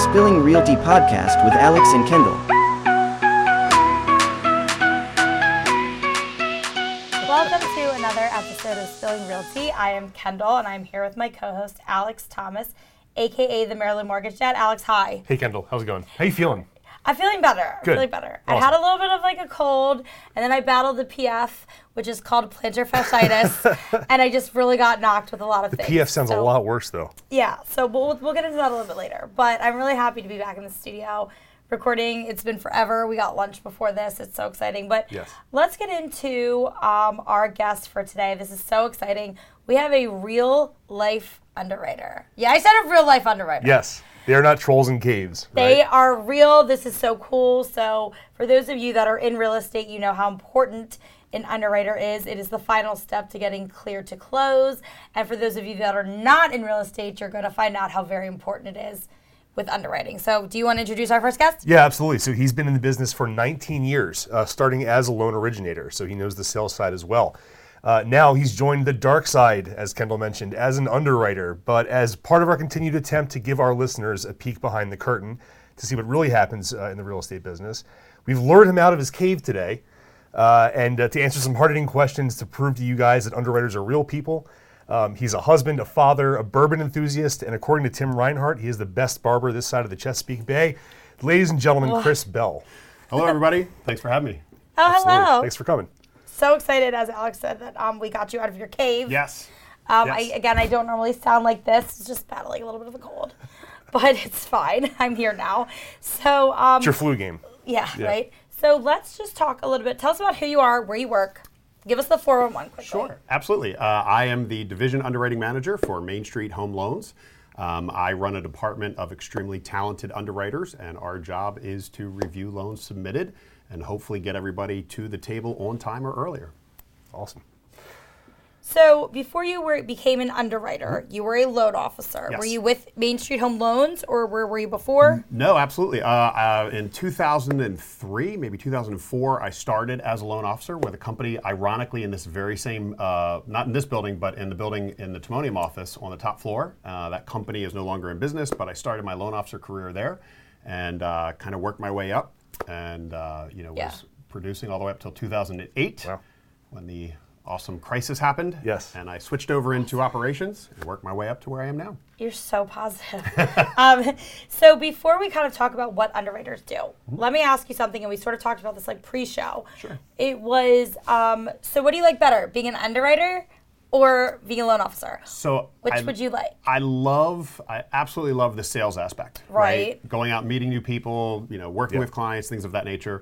Spilling Realty podcast with Alex and Kendall. Welcome to another episode of Spilling Realty. I am Kendall, and I'm here with my co-host, Alex Thomas, a.k.a. the Maryland Mortgage Dad. Alex, hi. Hey, Kendall. How's it going? How you feeling? I'm feeling better. Good. Feeling better. Awesome. I had a little bit of like a cold, and then I battled the PF, which is called plantar fasciitis, and I just really got knocked with a lot of things. PF sounds a lot worse, though. Yeah, so we'll get into that a little bit later. But I'm really happy to be back in the studio recording. It's been forever. We got lunch before this. It's so exciting. But yes. Let's get into our guest for today. This is so exciting. We have a real life underwriter. Yeah, I said a real life underwriter. Yes. They are not trolls in caves, right? They are real. This is so cool. So for those of you that are in real estate, you know how important an underwriter is. It is the final step to getting clear to close. And for those of you that are not in real estate, you're going to find out how very important it is with underwriting. So do you want to introduce our first guest? Yeah, absolutely. So he's been in the business for 19 years, starting as a loan originator. So he knows the sales side as well. Now he's joined the dark side, as Kendall mentioned, as an underwriter, but as part of our continued attempt to give our listeners a peek behind the curtain to see what really happens in the real estate business, we've lured him out of his cave today and to answer some hard-hitting questions to prove to you guys that underwriters are real people. He's a husband, a father, a bourbon enthusiast, and according to Tim Reinhart, he is the best barber this side of the Chesapeake Bay. Ladies and gentlemen, Chris Bell. Hello, everybody. Thanks for having me. Oh, Absolutely. hello. Thanks for coming. So excited, as Alex said, that we got you out of your cave. Yes. Yes. I don't normally sound like this. It's just battling a little bit of a cold. But it's fine. I'm here now. So It's your flu game. Yeah, right? So let's just talk a little bit. Tell us about who you are, where you work. Give us the 411 quickly. Sure. Absolutely. I am the Division Underwriting Manager for Main Street Home Loans. I run a department of extremely talented underwriters, and our job is to review loans submitted and hopefully get everybody to the table on time or earlier. Awesome. So before you became an underwriter, you were a loan officer. Yes. Were you with Main Street Home Loans, or where were you before? No, absolutely. In 2003, maybe 2004, I started as a loan officer with a company, ironically, in this very same, not in this building, but in the building in the Timonium office on the top floor. That company is no longer in business, but I started my loan officer career there and kind of worked my way up and was producing all the way up till 2008 when the awesome crisis happened. Yes. And I switched over into operations and worked my way up to where I am now. You're so positive. So before we kind of talk about what underwriters do, let me ask you something, and we sort of talked about this like pre-show. Sure. It was, so what do you like better, being an underwriter or being a loan officer? So Which would you like? I absolutely love the sales aspect. Right. Going out, meeting new people, working with clients, things of that nature.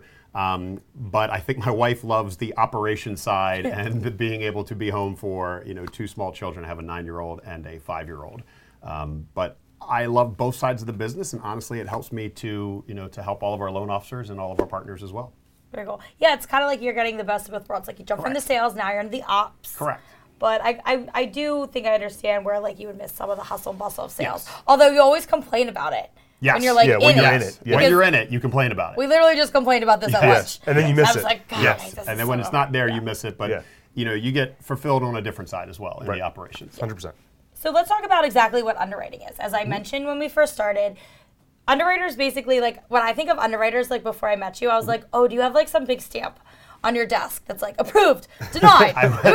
But I think my wife loves the operation side and the being able to be home for, two small children. I have a 9-year-old and a 5-year-old. But I love both sides of the business, and honestly, it helps me to help all of our loan officers and all of our partners as well. Very cool. Yeah, it's kind of like you're getting the best of both worlds. Like you jump from the sales, now you're into the ops. Correct. But I do think I understand where like you would miss some of the hustle and bustle of sales. Yes. Although you always complain about it. Yes. When you're like when in you're it. in it. Yeah. When you're in it, you complain about it. We literally just complained about this at lunch. And then you miss I was it. like, God, Yes. this And is then when so it's not there, you miss it. But you get fulfilled on a different side as well in the operations. 100%. So let's talk about exactly what underwriting is. As I mentioned when we first started, underwriters basically, like when I think of underwriters, like before I met you, I was like, oh, do you have like some big stamp on your desk that's like approved, denied,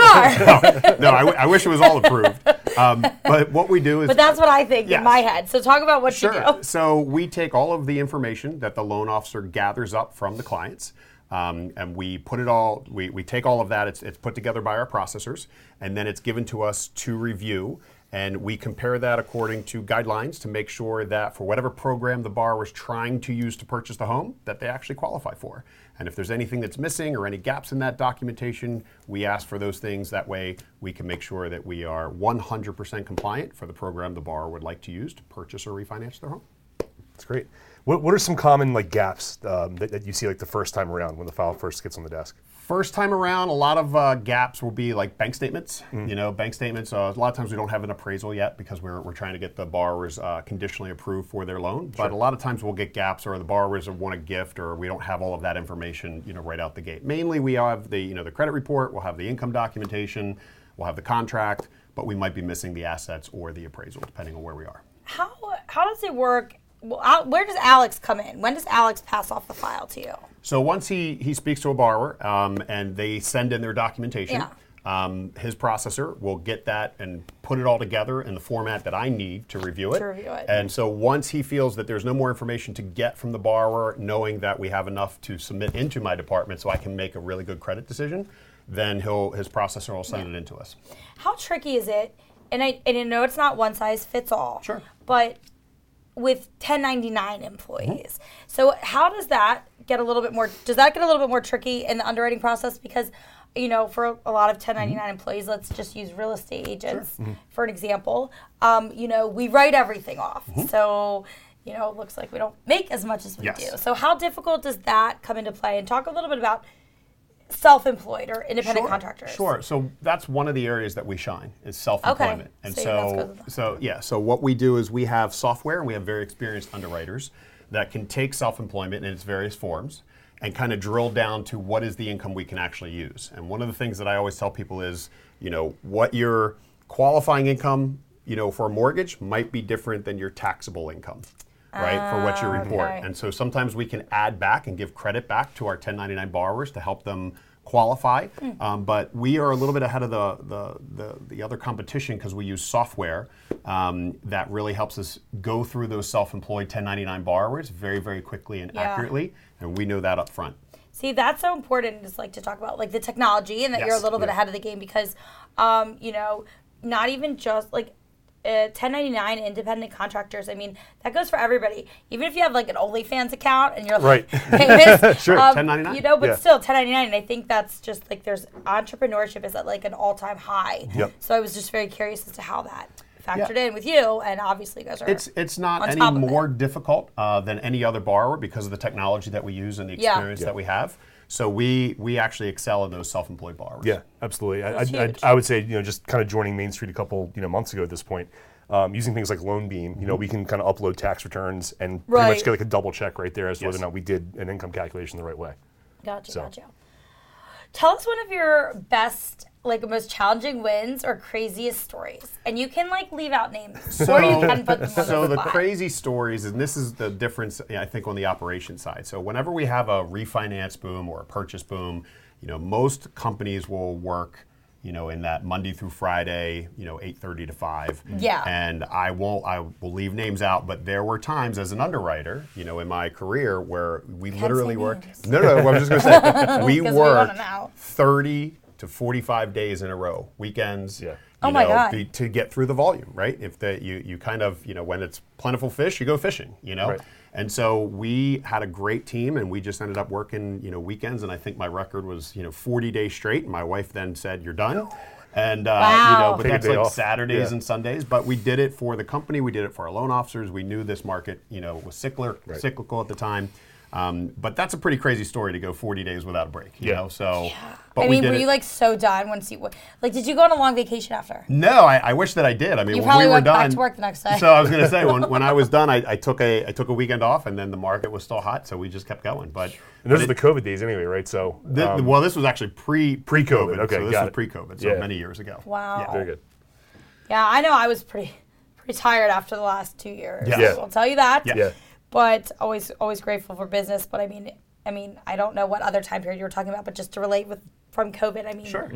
No, I wish it was all approved. But what we do is... But that's what I think in my head. So talk about what you do. So we take all of the information that the loan officer gathers up from the clients, and we put it all, we take all of that, it's put together by our processors, and then it's given to us to review. And we compare that according to guidelines to make sure that for whatever program the borrower is trying to use to purchase the home, that they actually qualify for. And if there's anything that's missing or any gaps in that documentation, we ask for those things. That way we can make sure that we are 100% compliant for the program the borrower would like to use to purchase or refinance their home. That's great. What are some common gaps that you see the first time around when the file first gets on the desk? First time around, a lot of gaps will be like bank statements. Bank statements, a lot of times we don't have an appraisal yet because we're trying to get the borrowers conditionally approved for their loan. But a lot of times we'll get gaps, or the borrowers want a gift, or we don't have all of that information right out the gate. Mainly we have the credit report, we'll have the income documentation, we'll have the contract, but we might be missing the assets or the appraisal depending on where we are. How does it work where does Alex come in? When does Alex pass off the file to you? So once he speaks to a borrower and they send in their documentation, his processor will get that and put it all together in the format that I need to review it. And so once he feels that there's no more information to get from the borrower, knowing that we have enough to submit into my department so I can make a really good credit decision, then his processor will send it in to us. How tricky is it? And I know it's not one size fits all. Sure. But with 1099 employees. So how does that get a little bit more, tricky in the underwriting process? Because, for a lot of 1099 employees, let's just use real estate agents for an example. We write everything off. So, it looks like we don't make as much as we do. So how difficult does that come into play? And talk a little bit about self-employed or independent contractors. Sure. So that's one of the areas that we shine is self-employment. Okay. And so what we do is we have software and we have very experienced underwriters that can take self-employment in its various forms and kind of drill down to what is the income we can actually use. And one of the things that I always tell people is, what your qualifying income, for a mortgage might be different than your taxable income. Right, for what you report. Okay. And so sometimes we can add back and give credit back to our 1099 borrowers to help them qualify. But we are a little bit ahead of the other competition because we use software that really helps us go through those self-employed 1099 borrowers very, very quickly and accurately. And we know that up front. See, that's so important just to talk about the technology and that you're a little bit ahead of the game because, not even just 1099 independent contractors, that goes for everybody. Even if you have an OnlyFans account and you're famous. Sure, 1099. But still 1099. And I think that's just there's entrepreneurship is at an all-time high. Yep. So I was just very curious as to how that factored in with you, and obviously you guys are It's not any more difficult than any other borrower because of the technology that we use and the experience that we have. So we actually excel in those self-employed borrowers. Yeah, absolutely. I would say, just kind of joining Main Street a couple months ago at this point, using things like LoanBeam, we can kind of upload tax returns and pretty much get a double check right there as to whether or not we did an income calculation the right way. Gotcha. Tell us one of your best, most challenging wins or craziest stories. And you can leave out names or you can put them on So the spot. crazy stories, and this is the difference, I think, on the operation side. So whenever we have a refinance boom or a purchase boom, most companies will work, in that Monday through Friday, 8:30 to 5. Yeah. And I will leave names out, but there were times as an underwriter, in my career where we literally worked. names. No, I was just going to say, we 'Cause we wanna worked know. 30 to 45 days in a row, weekends. Yeah. Oh my God. To get through the volume, right? If you kind of, when it's plentiful fish, you go fishing, Right. And so we had a great team and we just ended up working, weekends. And I think my record was, 40 days straight. And my wife then said, "You're done." And, Wow. but Take a that's day off. Saturdays and Sundays. But we did it for the company. We did it for our loan officers. We knew this market, was cyclical at the time. But that's a pretty crazy story to go 40 days without a break, you know? So, but were you so done once you did you go on a long vacation after? No, I wish that I did. You when probably we were went done, back to work the next day. So I was going to say when I was done, I took a weekend off, and then the market was still hot, so we just kept going. But And those are the COVID days anyway, right? So well, this was actually pre-COVID. Okay, so this got was it. pre-COVID, so many years ago. Wow. Yeah. very good. Yeah, I know I was pretty tired after the last 2 years. Yeah. I'll tell you that. Yeah. But always grateful for business. But I mean, I don't know what other time period you were talking about, but just to relate from COVID, Sure.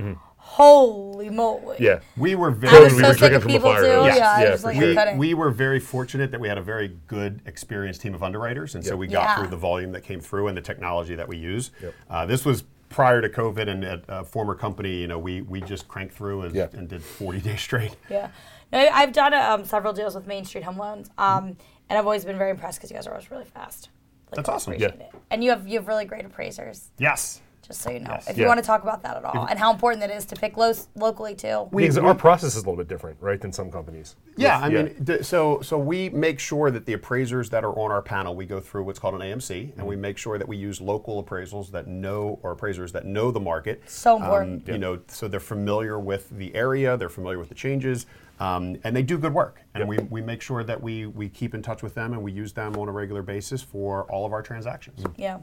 Holy moly. Yeah. We were I very was we so were sick drinking of from the people fire too. hose. Yeah, I Yeah, was for like, sure. I couldn't. we were very fortunate that we had a very good, experienced team of underwriters, and so we got through the volume that came through and the technology that we use. Yep. This was prior to COVID, and at a former company, we just cranked through and did 40 days straight. Yeah. No, I've done several deals with Main Street Home Loans, and I've always been very impressed because you guys are always really fast. That's awesome. Appreciate it. And you have really great appraisers. Yes. Just so you know, Yes. if you want to talk about that at all, and how important it is to pick locally too. Because our process is a little bit different, right, than some companies. Yeah, I mean, so we make sure that the appraisers that are on our panel, we go through what's called an AMC, and we make sure that we use local appraisals that know, or appraisers that know the market. So important. So they're familiar with the area, they're familiar with the changes, and they do good work. And we make sure that we keep in touch with them and we use them on a regular basis for all of our transactions. Yeah.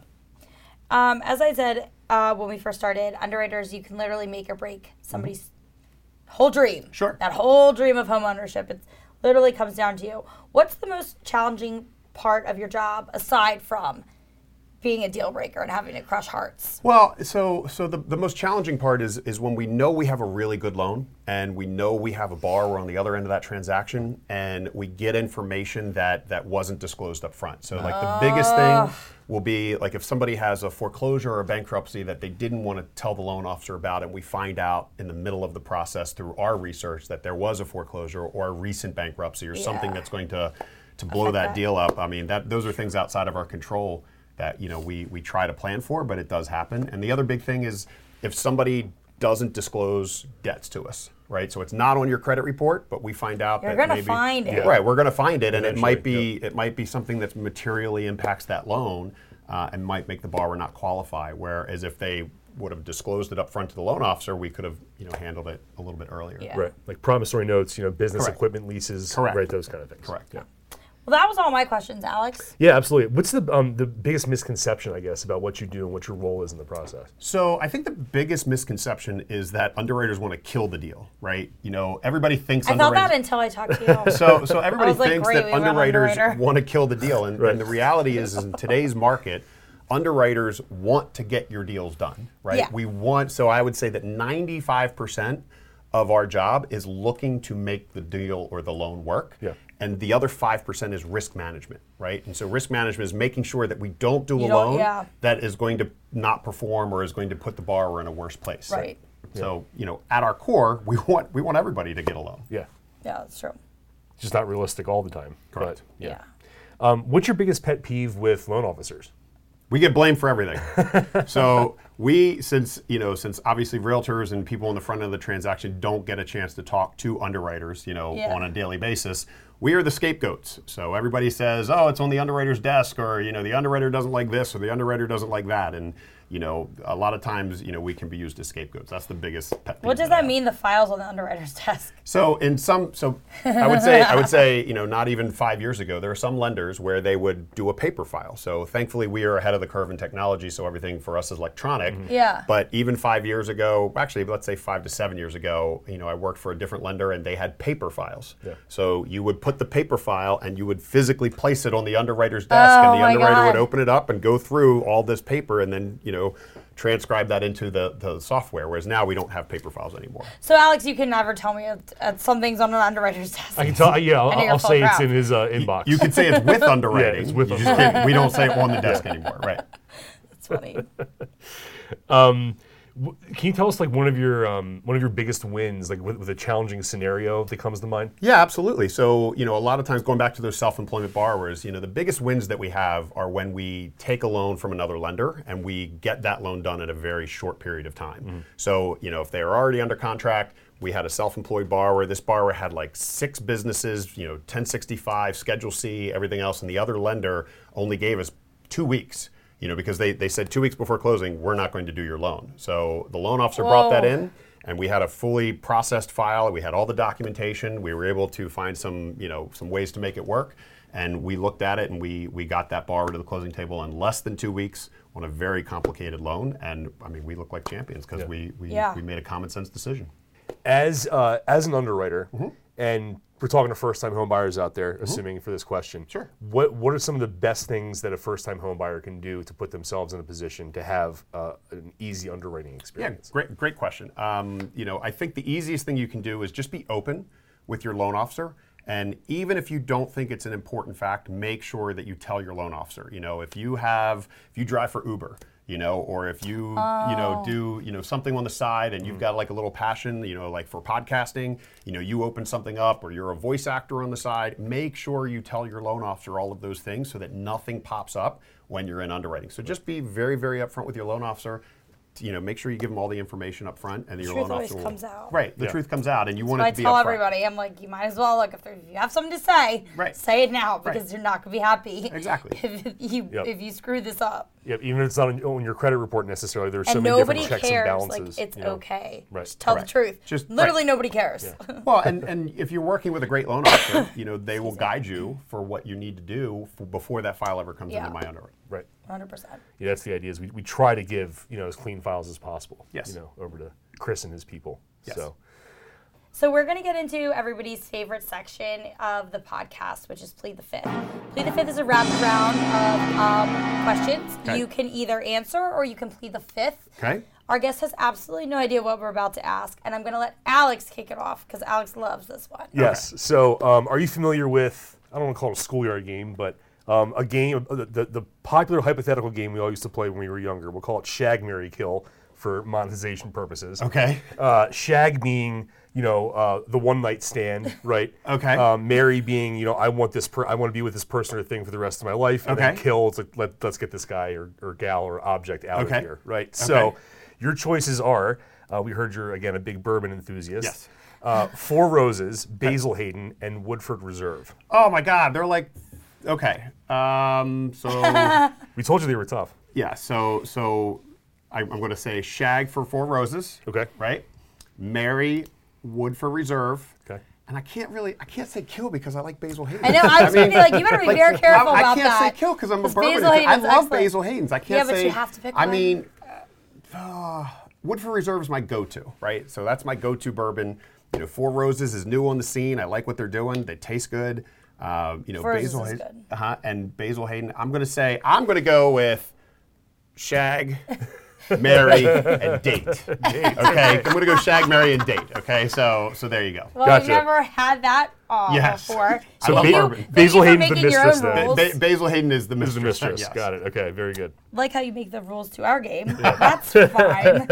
As I said when we first started, underwriters, you can literally make or break somebody's whole dream. Sure. That whole dream of home ownership. It literally comes down to you. What's the most challenging part of your job aside from being a deal breaker and having to crush hearts? Well, so the most challenging part is when we know we have a really good loan and we know we have a borrower on the other end of that transaction and we get information that wasn't disclosed up front. So like the biggest thing will be like if somebody has a foreclosure or a bankruptcy that they didn't want to tell the loan officer about, and we find out in the middle of the process through our research that there was a foreclosure or a recent bankruptcy or something that's going to blow that deal up. I mean, those are things outside of our control that we try to plan for, but it does happen. And the other big thing is if somebody doesn't disclose debts to us, right? So it's not on your credit report, but we find out You're that gonna find it. Right, we're going to find it, and Eventually, it might be something that materially impacts that loan and might make the borrower not qualify. Whereas if they would have disclosed it up front to the loan officer, we could have handled it a little bit earlier. Yeah. Right, like promissory notes, business Correct. equipment leases, Correct. right? Those kind of things. Correct. Yeah. Well, that was all my questions, Alex. Yeah, absolutely. What's the biggest misconception, I guess, about what you do and what your role is in the process? So I think the biggest misconception is that underwriters want to kill the deal, right? Everybody thinks I thought underwriters. that until I talked to you. So everybody was like, thinks great, that we have an underwriters underwriter. want to kill the deal, and the reality is in today's market, underwriters want to get your deals done, right? Yeah. So I would say that 95% of our job is looking to make the deal or the loan work. Yeah. And the other 5% is risk management, right? And so risk management is making sure that we don't do a You don't- loan yeah. that is going to not perform or is going to put the borrower in a worse place. Right. So, at our core, we want everybody to get a loan. Yeah. Yeah, that's true. It's just not realistic all the time. Correct. But, Yeah. what's your biggest pet peeve with loan officers? We get blamed for everything. So since obviously realtors and people on the front end of the transaction don't get a chance to talk to underwriters, on a daily basis, we are the scapegoats. So everybody says, oh, it's on the underwriter's desk, or, the underwriter doesn't like this, or the underwriter doesn't like that. And, a lot of times, we can be used as scapegoats. That's the biggest pet peeve. What does that mean, the files on the underwriter's desk? So I would say, not even 5 years ago, there are some lenders where they would do a paper file. So thankfully we are ahead of the curve in technology, so everything for us is electronic. Yeah. But even 5 years ago, actually let's say 5 to 7 years ago, I worked for a different lender and they had paper files. Yeah. So you would put the paper file and you would physically place it on the underwriter's desk, and the my underwriter God. would open it up and go through all this paper and then, transcribe that into the software, whereas now we don't have paper files anymore. So, Alex, you can never tell me something's on an underwriter's desk. I can tell. Yeah, I know you're I'll full say it's crap. in his inbox. You could say it's with underwriting. Yeah, it's with You just can't- we don't say it on the desk anymore, right? That's funny. Can you tell us like one of your biggest wins, like with a challenging scenario that comes to mind? Yeah, absolutely. So, a lot of times going back to those self-employment borrowers, the biggest wins that we have are when we take a loan from another lender and we get that loan done in a very short period of time. Mm-hmm. So, if they are already under contract, we had a self-employed borrower. This borrower had like 6 businesses, 1065, Schedule C, everything else, and the other lender only gave us 2 weeks. Because they said 2 weeks before closing, we're not going to do your loan. So the loan officer brought that in, and we had a fully processed file. We had all the documentation. We were able to find some ways to make it work. And we looked at it, and we got that borrower to the closing table in less than 2 weeks on a very complicated loan. And I mean, we look like champions because we made a common sense decision. As an underwriter, and we're talking to first-time home buyers out there, assuming for this question. Sure. What are some of the best things that a first-time home buyer can do to put themselves in a position to have an easy underwriting experience? Yeah, great question. I think the easiest thing you can do is just be open with your loan officer. And even if you don't think it's an important fact, make sure that you tell your loan officer. If you drive for Uber, or if you, do, something on the side and you've got like a little passion, like for podcasting, you open something up, or you're a voice actor on the side, make sure you tell your loan officer all of those things so that nothing pops up when you're in underwriting. So just be very, very upfront with your loan officer. Make sure you give them all the information up front, and your Truth loan officer always comes out. Right, the truth comes out, and you want I it to be tell upfront. everybody, I'm like, you might as well look if you have something to say, Right. say it now because you're not gonna be happy. Exactly. if you screw this up. Yeah, even if it's not on your credit report necessarily, there's so And many nobody different checks cares. and balances. Like it's okay. Right. Just tell Correct. the truth. Just- Literally right. nobody cares. Well, and if you're working with a great loan officer, they will guide you for what you need to do before that file ever comes into my underwriting. Right. 100%. Yeah, that's the idea. Is we try to give as clean files as possible. Yes. Over to Chris and his people. Yes. So. So we're going to get into everybody's favorite section of the podcast, which is Plead the Fifth. Plead the Fifth is a rapid round of questions. Okay. You can either answer or you can plead the fifth. Okay. Our guest has absolutely no idea what we're about to ask, and I'm going to let Alex kick it off because Alex loves this one. Yes. So, are you familiar with, I don't want to call it a schoolyard game, but a game, the popular hypothetical game we all used to play when we were younger. We'll call it Shag, Marry, Kill for monetization purposes. Okay. Shag being, the one night stand, right? Okay. Marry being, I want to be with this person or thing for the rest of my life. And then Okay. kill, it's like, let's get this guy or gal or object out Okay. of here, right? Okay. So, your choices are, we heard you're, again, a big bourbon enthusiast. Yes. Four Roses, Basil Hayden, and Woodford Reserve. Oh my God, they're like, okay. So We told you they were tough. yeah, so I'm going to say Shag for Four Roses. Okay. Right. Marry Woodford Reserve. Okay. And I can't say kill because I like Basil Hayden. I know, I was going to be like, you better be very careful about that. I can't say kill because I'm a 'Cause bourbon. Basil Hayden's I love excellent. Basil Hayden's. I can't Yeah, but say. you have to pick I one. mean, Woodford Reserve is my go-to, right? So that's my go-to bourbon. Four Roses is new on the scene. I like what they're doing. They taste good. Four Roses Basil is Hayden. good. And Basil Hayden. I'm going to go with Shag, Marry, and Date. Okay, I'm going to go Shag, Marry, and Date. Okay, so there you go. Well, Gotcha. we've never had that Yes. before. So Thank you- Basil thank you for Hayden's the making your mistress own then. rules. Basil Hayden is the This is mistress. the mistress. Yes. Got it. Okay, very good. Like how you make the rules to our game. That's fine.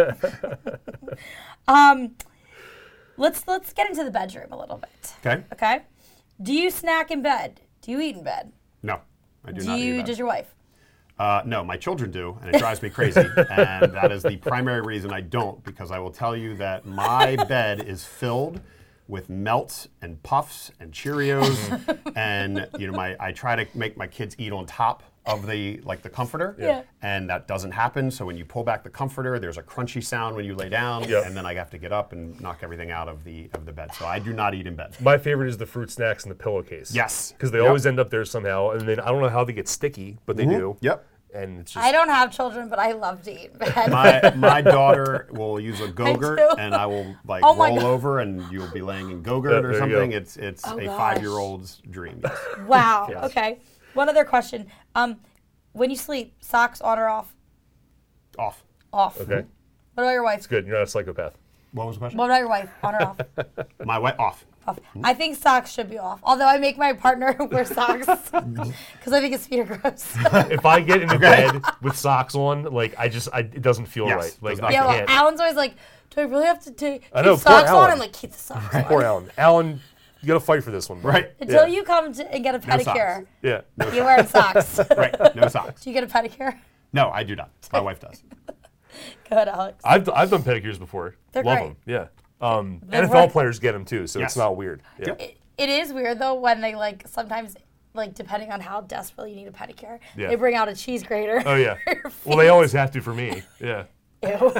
Let's get into the bedroom a little bit. Okay. Okay. Do you snack in bed? Do you eat in bed? No, I do Do not. eat you? that. Does your wife? No, my children do, and it drives me crazy. And that is the primary reason I don't, because I will tell you that my bed is filled with melts and puffs and Cheerios, and I try to make my kids eat on top of the comforter, Yeah. and that doesn't happen. So when you pull back the comforter, there's a crunchy sound when you lay down, Yep. and then I have to get up and knock everything out of the bed. So I do not eat in bed. My favorite is the fruit snacks in the pillowcase. Yes. Because they Yep. always end up there somehow, and then I don't know how they get sticky, but they do. Yep. And it's just I don't have children, but I love to eat in bed. My daughter will use a Go-Gurt, do. and I will Oh my roll God. over, and you'll be laying in Go-Gurt Yeah, or there you something. go. It's Oh a gosh. 5-year-old's dream. Yes. Wow. Yes. Okay. One other question. When you sleep, socks on or off? Off. Off. okay. What about your wife? Good. You're not a psychopath. What was the question? What about your wife? On or off? My wife off. Off. I think socks should be off. Although I make my partner wear socks because I think his feet are gross. If I get into bed with socks on, it doesn't feel Yes, right. Like does not I Yeah, well, can't. Alan's always like, "Do I really have to keep I know, poor socks on?" Alan. I'm like, "Keep the socks on." Poor Alan. Alan, you got to fight for this one, bro. Right. Until Yeah. you come and get a No socks. pedicure, Yeah. you're wearing socks. Right. No socks. Do you get a pedicure? No, I do not. My wife does. Go ahead, Alex. I've done pedicures before. They're Love great. them. Yeah. They're NFL right. players get them too, so Yes. it's not weird. Yeah. Yep. It is weird though when they sometimes depending on how desperately you need a pedicure, Yeah. they bring out a cheese grater. Oh yeah. for your Well, they feet. always have to for me. Yeah. Ew.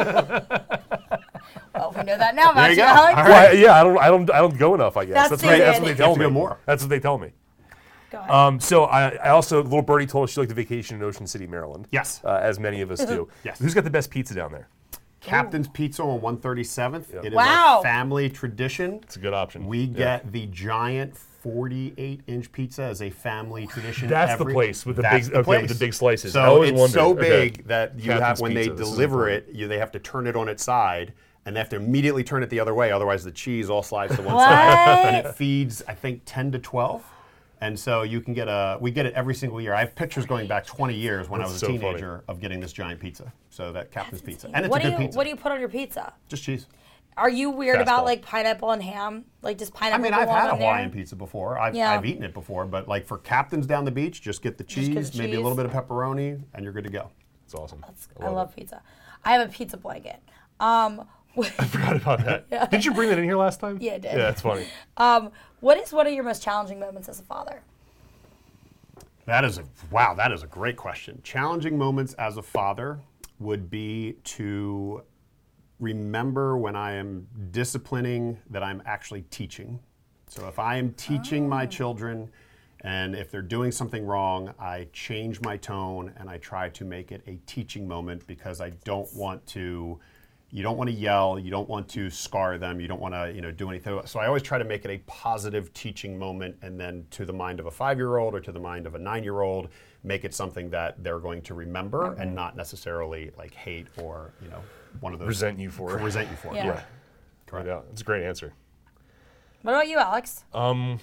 Well, we know that now about There you go. Alex. All Well, yeah. I don't go enough. I guess That's what it. that's what they You tell have to me. go more. That's what they tell me. Go ahead. So I also, little birdie told us she liked to vacation in Ocean City, Maryland. Yes. As many of us do. Yes. Who's got the best pizza down there? Captain's Pizza on 137th. It is Wow. a family tradition. It's a good option. We Yeah. get the giant 48-inch pizza as a family tradition. That's the place with the That's big- the okay, with place. the big slices. I So always it's wondered. so Okay. big that you have Captain's when they Pizza, this is deliver important. it, they have to turn it on its side, and they have to immediately turn it the other way. Otherwise, the cheese all slides to one What? side, and it feeds I think 10 to 12. And so you can we get it every single year. I have pictures going back 20 years when I That's was a so funny. teenager of getting this giant pizza. So that Captain's Pizza, and it's what a do good you pizza. What do you put on your pizza? Just cheese. Are you weird Fastball. about pineapple and ham? Just I pineapple. mean, I've belong had a on there? Hawaiian pizza before. I've Yeah. eaten it before, but for Captain's down the beach, just get the cheese, get the maybe a cheese. little bit of pepperoni, and you're good to go. It's awesome. I love pizza. I have a pizza blanket. I forgot about that. Did you bring that in here last time? Yeah, I did. Yeah, it's funny. What is one of your most challenging moments as a father? That is a great question. Challenging moments as a father would be to remember when I am disciplining that I'm actually teaching. So if I am teaching my children and if they're doing something wrong, I change my tone and I try to make it a teaching moment because I don't want to you don't want to yell, you don't want to scar them, you don't want to do anything. So I always try to make it a positive teaching moment, and then to the mind of a 5-year-old or to the mind of a 9-year-old, make it something that they're going to remember and not necessarily like hate or one of those Resent you for it. Resent you for it. Yeah. Yeah. Correct. Yeah, that's a great answer. What about you, Alex? You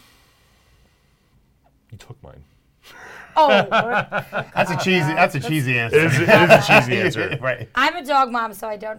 took mine. Oh, That's a cheesy answer. It is a cheesy answer. Right. I'm a dog mom, so I can't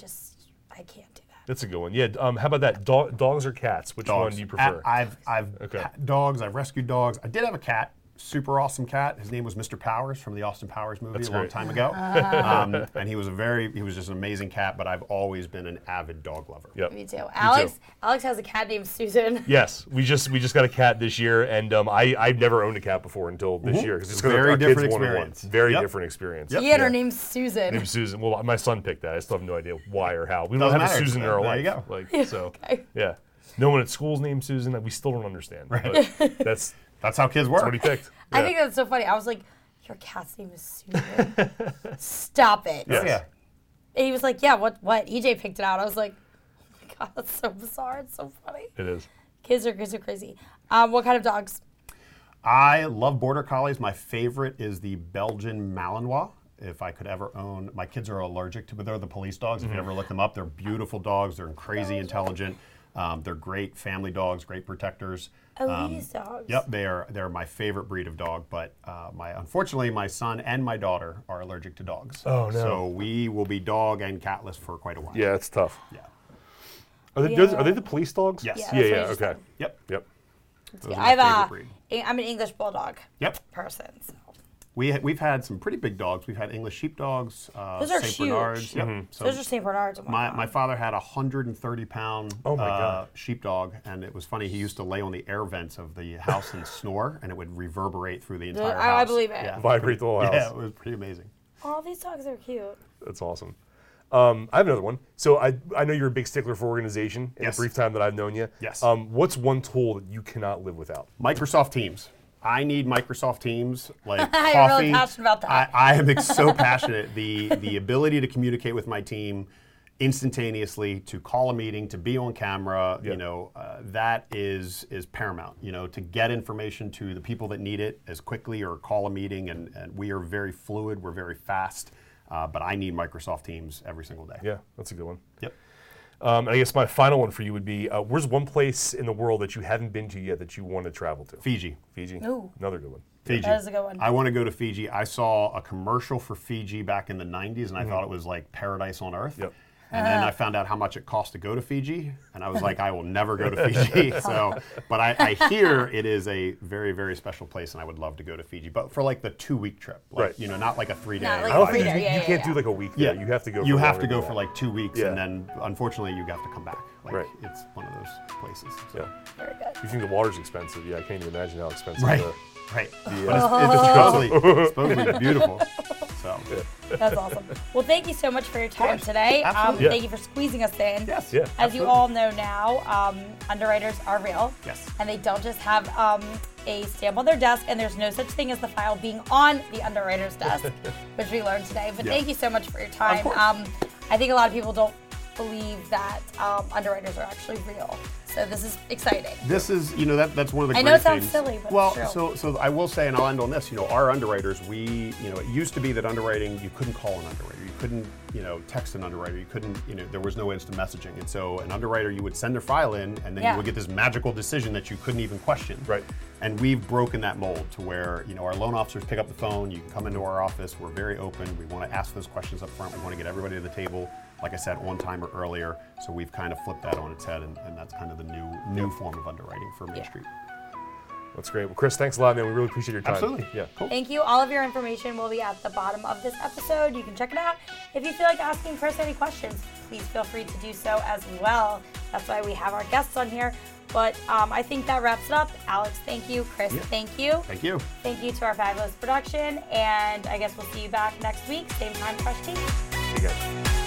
do that. That's a good one. Yeah. How about that? Dogs or cats? Which one do you prefer? I've Okay. dogs. I've rescued dogs. I did have a cat. Super awesome cat. His name was Mr. Powers from the Austin Powers movie That's a long great. time ago. And he was just an amazing cat, but I've always been an avid dog lover. Yep. Me too. Alex has a cat named Susan. Yes, we just got a cat this year, and I've never owned a cat before until this year because Very our different kids wanted experience. one. Very Yep. different experience. Yep. He had her Yeah. name Susan. Named Susan. Well, my son picked that. I still have no idea why or how. We don't Doesn't have a matter. Susan in our There life. you go. Like so. Okay. Yeah. No one at school's named Susan. We still don't understand. Right. But that's That's how kids work. what he picked. I Yeah. think that's so funny. I was like, your cat's name is Susan. Stop it. Yes. Yeah. And he was like, yeah, what? EJ picked it out. I was like, oh my God, that's so bizarre. It's so funny. It is. Kids are crazy. What kind of dogs? I love border collies. My favorite is the Belgian Malinois. If I could ever own, my kids are allergic to, but they're the police dogs. If you ever look them up, they're beautiful dogs. They're crazy intelligent. They're great family dogs, great protectors. Oh, these dogs. Yep, they're my favorite breed of dog. But unfortunately, my son and my daughter are allergic to dogs. Oh, no. So we will be dog and catless for quite a while. Yeah, it's tough. Yeah. Are they the police dogs? Yes. Yeah, Yeah. that's what Yeah. I just Okay. said. Yep. Yep. Those are I my have favorite a, breed. I'm an English bulldog Yep. person. So. We've had some pretty big dogs. We've had English sheepdogs, Those are Saint huge. Bernards. Yep. So Those are St. Bernards. Oh my my father had a 130-pound Oh my God. sheepdog, and it was funny. He used to lay on the air vents of the house and snore, and it would reverberate through the entire house. I believe it. Yeah, Vibrate the whole house. yeah, it was pretty amazing. Oh, these dogs are cute. That's awesome. I have another one. So I know you're a big stickler for organization in Yes. the brief time that I've known you. Yes. What's one tool that you cannot live without? Microsoft Teams. I need Microsoft Teams like You're coffee. really passionate about that. I am so passionate. The ability to communicate with my team instantaneously, to call a meeting, to be on camera, that is paramount. To get information to the people that need it as quickly, or call a meeting, and we are very fluid. We're very fast. But I need Microsoft Teams every single day. Yeah, that's a good one. Yep. And I guess my final one for you would be, where's one place in the world that you haven't been to yet that you want to travel to? Fiji. Fiji? Ooh. Another good one. Fiji. That is a good one. I want to go to Fiji. I saw a commercial for Fiji back in the 90s, and I thought it was like paradise on earth. Yep. And then I found out how much it cost to go to Fiji, and I was like, I will never go to Fiji. But I hear it is a very, very special place, and I would love to go to Fiji, but for like the 2-week trip, like, Right. Not like a 3-day. Not like I don't a think free you, day, yeah, you yeah, can't yeah. do like a week there. You have to go. You for have longer to go than for that. like 2 weeks, Yeah. and then unfortunately you have to come back. Like, Right. It's one of those places. So. Yeah. Very good. You think the water's expensive? Yeah, I can't even imagine how expensive. Right. the- Right. Yeah. But it's supposedly beautiful. So. That's awesome. Well, thank you so much for your time today. Absolutely. Yeah. Thank you for squeezing us in. Yes. Yeah. As you all know now, underwriters are real. Yes. And they don't just have a stamp on their desk, and there's no such thing as the file being on the underwriter's desk, which we learned today. But Yeah. thank you so much for your time. course. I think a lot of people don't believe that underwriters are actually real. So this is exciting. This is, that's one of the I great know it sounds things. silly, but well, it's true. so I will say, and I'll end on this. Our underwriters, it used to be that underwriting, you couldn't call an underwriter, you couldn't, text an underwriter, you couldn't, there was no instant messaging, and so an underwriter, you would send their file in, and then Yeah. you would get this magical decision that you couldn't even question. Right. And we've broken that mold to where, our loan officers pick up the phone, you can come into our office, we're very open, we want to ask those questions up front, we want to get everybody to the table, like I said, on time or earlier. So we've kind of flipped that on its head, and that's kind of the new form of underwriting for Main Street. That's great. Well, Chris, thanks a lot, man. We really appreciate your time. Absolutely. Yeah. Cool. Thank you. All of your information will be at the bottom of this episode. You can check it out. If you feel like asking Chris any questions, please feel free to do so as well. That's why we have our guests on here. But I think that wraps it up. Alex, thank you. Chris, thank you. Thank you. Thank you to our fabulous production. And I guess we'll see you back next week. Same time, fresh tea. See you guys.